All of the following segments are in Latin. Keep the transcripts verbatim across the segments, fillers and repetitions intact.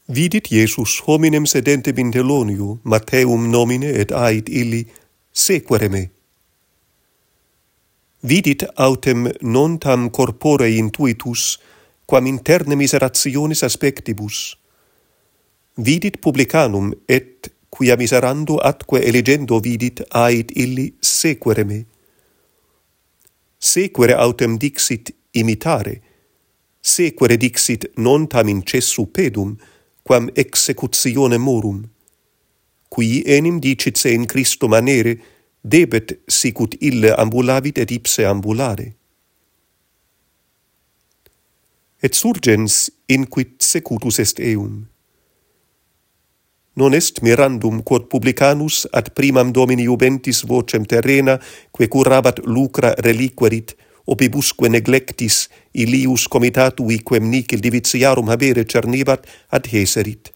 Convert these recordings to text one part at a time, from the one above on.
Vidit Iesus hominem sedentem in Telonio, Matteum nomine, et ait illi, sequere me. Vidit autem non tam corpore intuitus, quam interne miserationis aspectibus. Vidit publicanum, et quia miserando atque eligendo vidit, ait illi, sequere me. Sequere autem dixit imitare, sequere dixit non tam incessu pedum, quam executione morum. Qui enim dicit se in Christo manere, debet sicut ille ambulavit et ipse ambulare. Et surgens inquit secutus est eum. Non est mirandum quod publicanus ad primam domini jubentis vocem terrena, que curabat lucra reliquerit, opibusque neglectis ilius comitatui quem nicil divitiarum habere cernebat adheserit.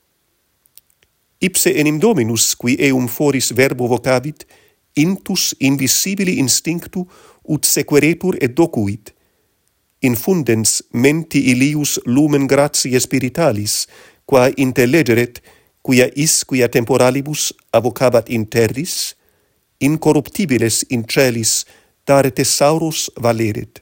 Ipse enim dominus, qui eum foris verbo vocavit, intus invisibili instinctu ut sequeretur et docuit, infundens menti ilius lumen gratiae spiritualis, qua intellegeret, quia is quia temporalibus avocabat in terris, incorruptibiles in celis dare thesauros valeret.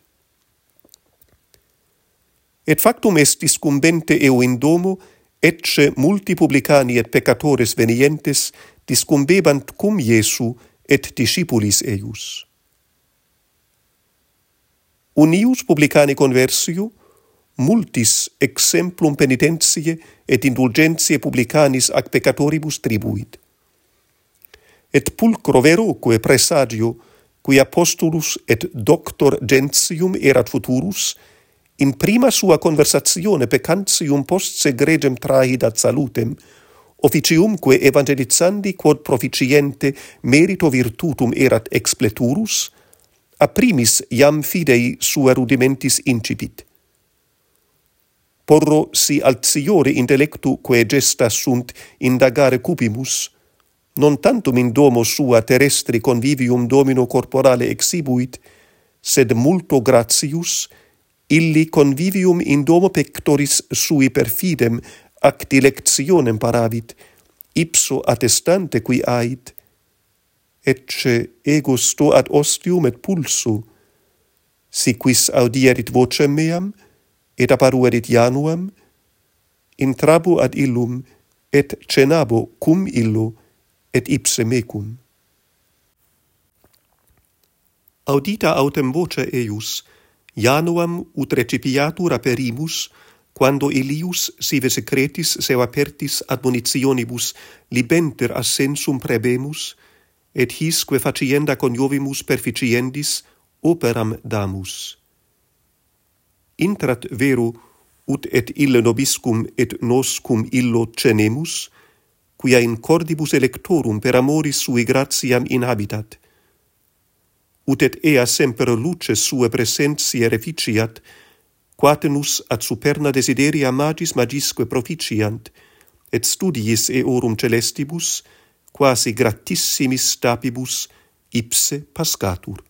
Et factum est discumbente eo in domo, ecce multi publicani et peccatores venientes discumbebant cum Iesu et discipulis eius. Unius publicani conversio, multis exemplum penitentiae et indulgentiae publicanis ac peccatoribus tribuit. Et pulcro veroque presagio, qui apostolus et doctor gentium erat futurus, in prima sua conversatione peccantium post segregem trahidat salutem, officiumque evangelizandi quod proficiente merito virtutum erat expleturus, a primis iam fidei sua rudimentis incipit. Porro si altiore intellectu quae gestas sunt indagare cupimus, non tantum in domo sua terrestri convivium domino corporale exibuit, sed multo gratius, illi convivium in domo pectoris sui perfidem ac dilectionem paravit, ipso attestante qui ait, ecce ego sto ad ostium et pulso, si quis audierit vocem meam, et apparuerit Januam, intrabo ad illum, et cenabo cum illo, et ipse mecum. Audita autem voce eius, Januam ut recipiatur aperimus, quando Ilius sive secretis seu apertis admonitionibus libenter assensum prebemus, et hisque facienda coniovimus perficiendis operam damus. Intrat vero ut et ille nobiscum et nos cum illo cenemus, quia in cordibus electorum per amoris sui gratiam inhabitat. Ut et ea semper luces sua presentiae reficiat, quatenus ad superna desideria magis magisque proficiant, et studiis eorum celestibus, quasi gratissimis stapibus ipse pascatur.